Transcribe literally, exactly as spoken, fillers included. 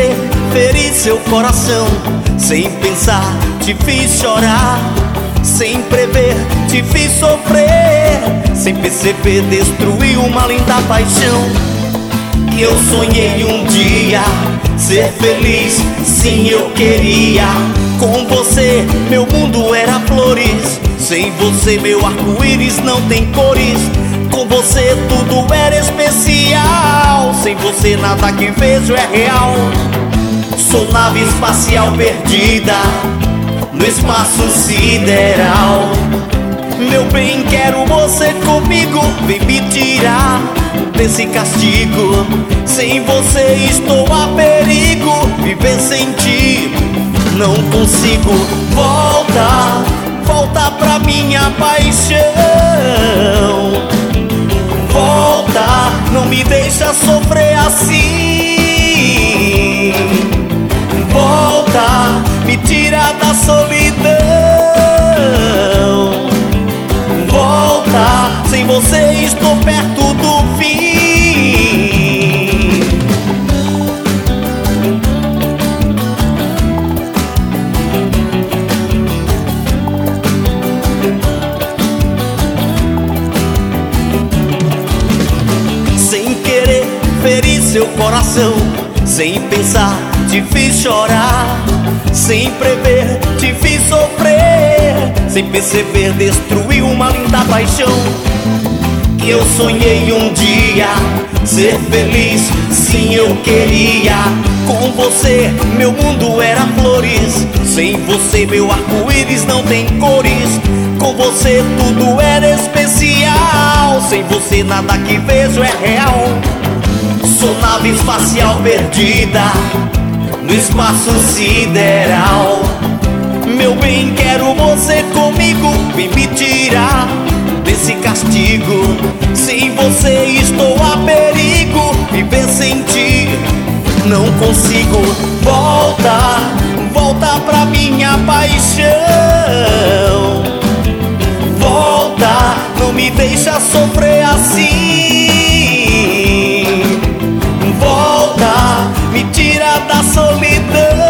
querer ferir seu coração, sem pensar te fiz chorar, sem prever te fiz sofrer, sem perceber destruí uma linda paixão. Que eu sonhei um dia ser feliz, sim eu queria. Com você meu mundo era flores, sem você meu arco-íris não tem cores. Com você tudo era especial, sem você nada que vejo é real. Sou nave espacial perdida no espaço sideral. Meu bem, quero você comigo, vem me tirar desse castigo. Sem você estou a perigo, viver sem ti não consigo. Volta, volta pra minha paixão. Volta, não me deixa sofrer assim. Volta, me tira da solidão. Volta, sem você estou perto do fim. Sem querer ferir seu coração, sem pensar te fiz chorar, sem prever te fiz sofrer, sem perceber destruí uma linda paixão. Que eu sonhei um dia ser feliz, sim eu queria. Com você meu mundo era flores, sem você meu arco-íris não tem cores. Com você tudo era especial, sem você nada que vejo é real. Sou nave espacial perdida no espaço sideral. Meu bem, quero você comigo, vem me tirar desse castigo. Sem você estou a perigo, viver sem ti não consigo. Volta, volta pra minha paixão. Volta, não me deixa sofrer assim. Volta, me tira da solidão.